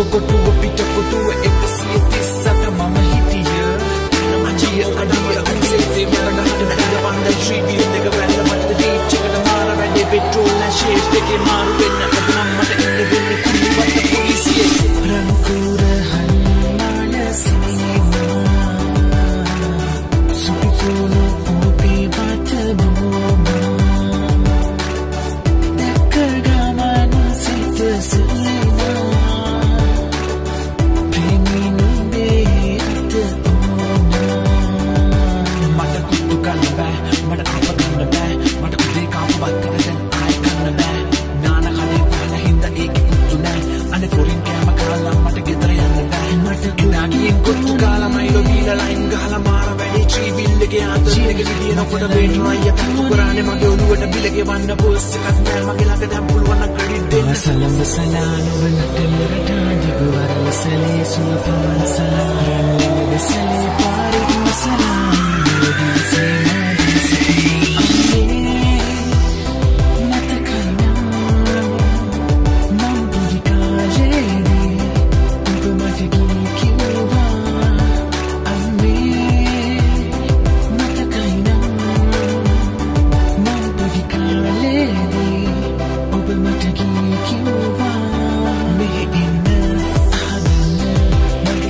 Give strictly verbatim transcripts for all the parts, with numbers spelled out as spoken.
කොටුව පිට කොටුව එකසිය තිස්සට මම හිටිය අජිය අඩිය අන්සේතේ මලන හදන ඇඳ පන්දයි ශ්‍රීවිල් දෙක වැල්ල මට රීච් එකට මාර වැඩේ පෙට්‍රෝල් නැ ෂේප් දෙකේ මාරු වෙන්න අද නම් මට ඉන්න වෙන්නේ කුලිවත් පොලිසියේ රංකුර හන්නාන සිනීමා සුපිසෝනු පොපි වට බෝමා දැක්ක ගමන් සිත සුලීමා ප්‍රේමී නුඹේ අත ඕනා මට කුට්ටු කන්න බෑ මට අප කන්න බෑ මට උදේ කාපවත් කරගෙන ආය කන්න බෑ නාන කනේ පාන හින්දා ඒකේ කුට්ටු නෑ අනේ පොරින් කෑම කාලා මට ගෙදර යන්න බෑ මට නාගියෙන් කුට්ටු කාලා මයිලෝ දීලා ලයින් ගහලා මාර වැඩි ට්‍රීවිල් එකේ ආතල් එක විදිනකොට වේට්‍රෝ අයියා තක්කු කරානේ මගේ ඔළුවට බිල ගෙවන්න බොස් එකක් නෑ මගේ ළඟ දැන් පුළුවන් නම් ක්‍රෙඩිට් දෙන්න සලම් සලාන වලට මෙරට දිගවර සලේ සුපන් සලාන සලේ පාරි මසලා දිසේ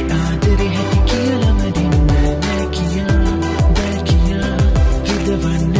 Never